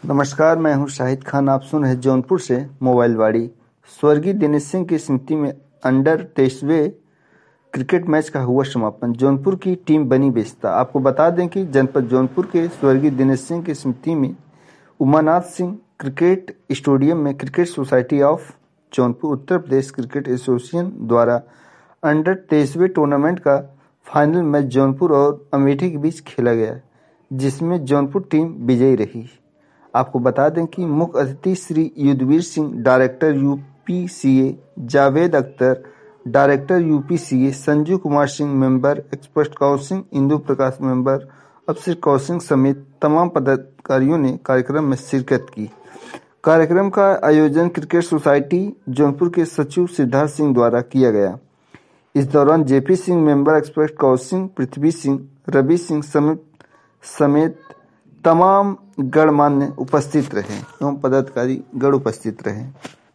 नमस्कार, मैं हूं शाहिद खान। आप सुन रहे हैं जौनपुर से मोबाइल वाड़ी। स्वर्गीय दिनेश सिंह की स्मृति में अंडर 23वें क्रिकेट मैच का हुआ समापन। जौनपुर की टीम बनी बेस्ता। आपको बता दें कि जनपद जौनपुर के स्वर्गीय दिनेश सिंह की स्मृति में उमानाथ सिंह क्रिकेट स्टेडियम में cricket society of Jaunpur Uttar Pradesh cricket association द्वारा अंडर 23वें टूर्नामेंट का फाइनल मैच जौनपुर और अमेठी के बीच खेला गया, जिसमें जौनपुर टीम विजयी रही। आपको बता दें कि मुख्य अतिथि Shri Yudhvir Singh, director UPCA, Javed Akhtar, director UPCA, Sanju Kumar Singh, member expert council, Indu Prakash member, अफसर काउंसिल समेत तमाम पदाधिकारियों ने कार्यक्रम में शिरकत की। कार्यक्रम का आयोजन क्रिकेट सोसाइटी जौनपुर के सचिव सिद्धार्थ सिंह द्वारा किया गया। इस दौरान JP Singh, member expert council, Prithvi Singh, Ravi Singh समेत तमाम गणमान्य उपस्थित रहे एवं पदाधिकारी गण उपस्थित रहे।